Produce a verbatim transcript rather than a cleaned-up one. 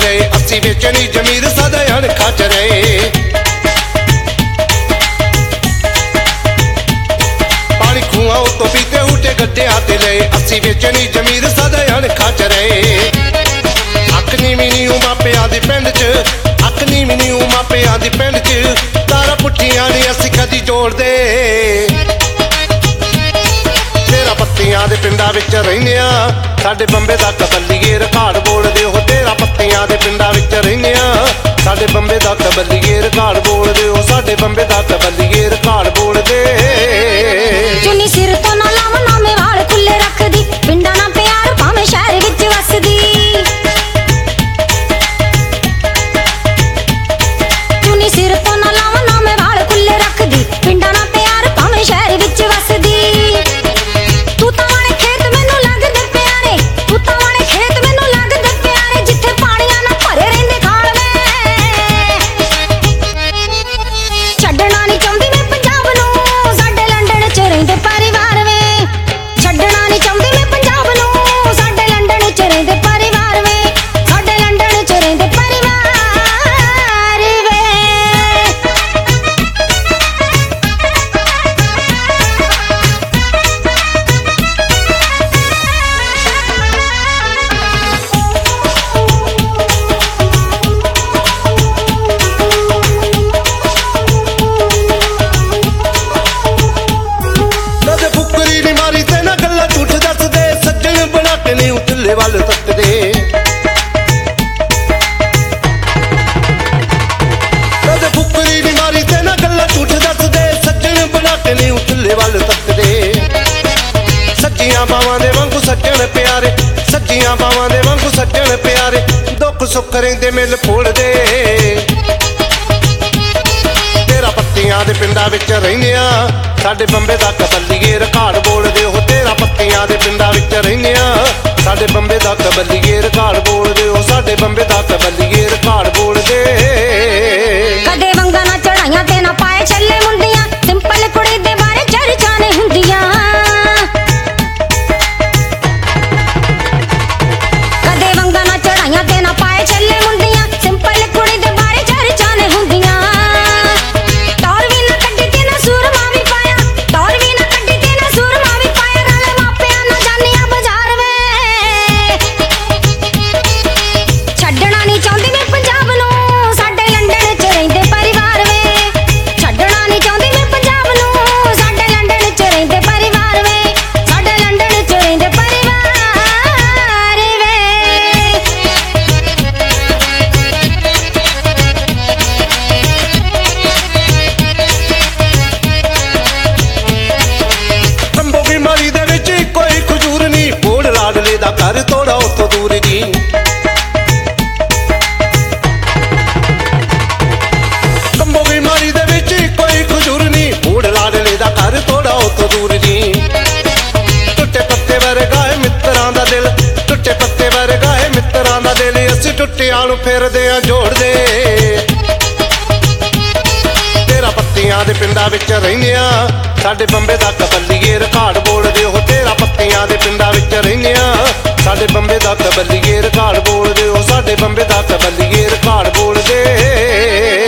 ਲਏ ਅਸੀਂ ਵੇਚਣੀ ਜ਼ਮੀਰ ਸਦਾ ਅਣਖਾਂ ਚ ਰਹੇ। ਪਾਣੀ ਖੂਹਾਂ ਉੱਤੋਂ ਪੀਤੇ ਊਟੇ ਗੱਡਿਆਂ ਤੇ ਲਏ ਅਸੀਂ ਵੇਚਣੀ ਜ਼ਮੀਰ ਸਦਾ ਅਣਖਾਂ ਚ ਰਹੇ। ਅੱਖ ਨੀਵੀਂ ਨੀ ਮਾਪਿਆਂ ਦੀ ਪਿੰਡ ਚ, ਅੱਖ ਨੀਵੀਂ ਨੀ ਮਾਪਿਆਂ ਦੀ ਪਿੰਡ ਚ, ਤਾਰਾਂ ਪੁੱਠੀਆਂ ਨੀ ਅਸੀਂ ਕਦੀ ਜੋੜਦੇ। ਤੇਰਾ ਪੱਤੀਆਂ ਦੇ ਪਿੰਡਾਂ ਵਿੱਚ ਰਹਿੰਦੇ ਆ, ਸਾਡੇ ਬੰਬੇ ਦਾ ਕਬੱਲੀਏ ਰਿਕਾਰਡ ਬੋਲਦੇ ਹੋ। ਤੇਰਾ ਪੱਤੀਆਂ ਦੇ ਪਿੰਡਾਂ ਵਿੱਚ ਰਹਿੰਦੇ ਆ, ਸਾਡੇ ਬੰਬੇ ਦਾ ਕਬੱਲੀਏ ਰਿਕਾਰਡ ਬੋਲਦੇ ਹੋ। ਸਾਡੇ ਬੰਬੇ ਦਾ ਕਬੱਲੀਏ ਰਿਕਾਰਡ ਬੋਲਦੇ। ਚੁੰਨੀ ਸਿਰ ਤੋਂ ਨਾ ਲਾਵਾਂ ਨਾ ਮੈਂ ਵਾਲ ਖੁੱਲੇ ਰੱਖਦੀ, ਪਿੰਡਾਂ ਨਾਲ ਪਿਆਰ ਭਾਵੇਂ ਸ਼ਹਿਰ ਵਿੱਚ ਵਸਦੀ। ਚੁੰਨੀ ਸਿਰ ਤੋਂ ਨਾ ਲਾਵਾਂ ਨਾ ਮੈਂ ਵਾਲ ਖੁੱਲੇ ਰੱਖਦੀ, ਪਿੰਡਾਂ ਨਾਲ ਪਿਆਰ ਭਾਵੇਂ ਸ਼ਹਿਰ ਵਿੱਚ ਵਸਦੀ। ਤੂੰ ਤਾਂ ਵਾਲੇ ਖੇਤ ਮੈਨੂੰ ਲੱਗਦੇ ਪਿਆਰੇ, ਤੂੰ ਤਾਂ ਵਾਲੇ ਖੇਤ ਮੈਨੂੰ ਲੱਗਦੇ ਪਿਆਰੇ, ਜਿੱਥੇ ਪਾਣੀਆਂ ਨਾਲ ਭਰੇ ਰਹਿੰਦੇ ਖਾਲ ਵੇ। ਛੱਡਣਾ ਨਹੀਂ ਚਾਹੁੰਦੀ ਮੈਂ ਪੰਜਾਬ ਨੂੰ, ਸਾਡੇ ਲੰਡਨ ਚ ਰਹਿੰਦੇ ਪਰਿਵਾਰ ਵੇ। ਛੱਡਣਾ ਨਹੀਂ ਚਾਹੁੰਦੀ ਮੈਂ ਪੰਜਾਬ ਨੂੰ, ਸਾਡੇ ਲੰਡਨ ਚ ਰਹਿੰਦੇ ਪਰਿਵਾਰ ਵੇ। ਸਾਡੇ ਲੰਡਨ ਚ ਰਹਿੰਦੇ ਪਰਿਵਾਰ ਵੇ। ਕਦੇ ਫੁਕਰੀ ਨੀ ਮਾਰੀ ਤੇ ਨਾ ਗੱਲਾਂ ਝੂਠ ਦੱਸਦੇ, ਸੱਜਣ ਬਣਾ ਕੇ ਨੀ ਉਤਲੇ ਵੱਲ ਤੱਕਦੇ। ਕਦੇ ਫੁਕਰੀ ਨੀ ਮਾਰੀ ਤੇ ਨਾ ਗੱਲਾਂ ਝੂਠ ਦੱਸਦੇ, ਸੱਜਣ ਬਣਾ ਕੇ ਨੀ ਉਤਲੇ ਵੱਲ ਤੱਕਦੇ। ਸੱਜੀਆਂ ਬਾਵਾਂ ਦੇ ਵਾਂਗੂ ਸੱਜਣ ਪਿਆਰੇ, ਸੱਜੀਆਂ ਬਾਵਾਂ ਦੇ ਵਾਂਗੂ ਸੱਜਣ ਪਿਆਰੇ, ਦੁੱਖ ਸੁੱਖ ਰਹਿੰਦੇ ਮਿਲ ਫੋੜਦੇ। ਤੇਰਾ ਪੱਤੀਆਂ ਦੇ ਪਿੰਡਾਂ ਵਿੱਚ ਰਹਿੰਦੇ ਆ, ਸਾਡੇ ਬੰਬੇ ਦਾ ਕਬੱਲੀਏ ਰਿਕਾਰਡ ਬੋਲਦੇ ਹੋ। ਤੇਰਾ ਪੱਤੀਆਂ ਦੇ ਪਿੰਡਾਂ ਵਿੱਚ ਰਹਿੰਦੇ ਆ, ਸਾਡੇ ਬੰਬੇ ਦਾ ਕਬੱਲੀਏ ਰਿਕਾਰਡ ਬੋਲਦੇ ਹੋ। ਸਾਡੇ ਬੰਬੇ ਦਾ ਕਬੱਲੀਏ ਰਿਕਾਰਡ ਬੋਲਦੇ। ਕਦੇ ਵੰਗਾਂ ਨਾ ਚੜਾਈਆਂ ਤੇ ਨਾ ਪਾਏ ਛੱਲੇ ਮੁੰਡੀਆਂ, ਸਿੰਪਲ ਕੁੜੀ ਦੇ ਬਾਰੇ ਚਰਚਾ ਨਹੀਂ ਹੁੰਦੀਆਂ। ਕਦੇ ਵੰਗਾਂ ਨਾ ਚੜਾਈਆਂ ਤੇ ਨਾ ਪਾਏ ਛੱਲੇ ਮੁੰਡੀਆਂ, ਸਿੰਪਲ ਕੁੜੀ ਦੇ ਬਾਰੇ ਚਰਚਾ ਨਹੀਂ ਹੁੰਦੀਆਂ। ਟੌਰ ਵੀ ਨਾ ਕੱਢੀ ਤੇ ਨਾ ਸੂਰਮਾ ਵੀ ਪਾਇਆ, ਟੌਰ ਵੀ ਨਾ ਕੱਢੀ ਤੇ ਨਾ ਸੂਰਮਾ ਵੀ ਪਾਇਆ, ਨਾਲੇ ਮਾਪਿਆਂ ਨਾ ਜਾਨੀਆਂ ਬਾਜ਼ਾਰ ਵੇ। ਛੱਡਣਾ ਨਹੀਂ ਚਾਹੁੰਦੀ ਮੈਂ ਪੰਜਾਬ ਨੂੰ, ਸਾਡੇ ਲੰਡਨ ਚ ਰਹਿੰਦੇ ਪਰਿਵਾਰ ਵੇ। ਛੱਡਣਾ ਨਹੀਂ ਚਾਹੁੰਦੀ ਮੈਂ ਪੰਜਾਬ ਨੂੰ, ਸਾਡੇ ਲੰਡਨ ਚ ਰਹਿੰਦੇ ਪਰਿਵਾਰ ਵੇ। ਸਾਡੇ ਲੰਡਨ ਚ ਰਹਿੰਦੇ ਪਰਿਵਾਰ ਵੇ। ਕੰਬੋ ਬਿਮਾਰੀ ਦੇ ਵਿੱਚ ਕੋਈ ਖਜੂਰ ਨਹੀਂ, ਬੋੜ ਲਾਡਲੇ ਦਾ ਘਰ ਤੋੜਾ ਉਤੋਂ ਦੂਰ ਜੀ। ਕੰਬੋ ਬਿਮਾਰੀ ਦੇ ਵਿੱਚ ਕੋਈ ਖਜੂਰ ਨਹੀਂ, ਬੋੜ ਲਾਡਲੇ ਦਾ ਘਰ ਤੋੜਾ ਉਤੋਂ ਦੂਰ ਜੀ। ਟੁੱਟੇ ਪੱਤੇ ਵਰਗਾ ਏ ਮਿੱਤਰਾਂ ਦਾ ਦਿਲ, ਟੁੱਟੇ ਪੱਤੇ ਵਰਗਾ ਏ ਮਿੱਤਰਾਂ ਦਾ ਦਿਲ, ਅਸੀਂ ਟੁੱਟਿਆਂ ਨੂੰ ਫਿਰਦੇ ਆ ਜੋੜਦੇ। ਤੇਰਾ ਪੱਤੀਆਂ ਦੇ ਪਿੰਡਾਂ ਵਿੱਚ ਰਹਿੰਦੇ ਆ, ਸਾਡੇ ਬੰਬੇ ਦਾ ਕਬੱਲੀਏ ਰਿਕਾਰਡ ਬੋਲਦੇ ਹੋ। ਤੇਰਾ ਪੱਤੀਆਂ ਦੇ ਪਿੰਡਾਂ ਵਿੱਚ ਰਹਿੰਦੇ ਆ, ਸਾਡੇ ਬੰਬੇ ਦਾ ਕਬੱਲੀਏ ਰਿਕਾਰਡ ਬੋਲਦੇ ਹੋ। ਸਾਡੇ ਬੰਬੇ ਦਾ ਕਬੱਲੀਏ ਰਿਕਾਰਡ ਬੋਲਦੇ।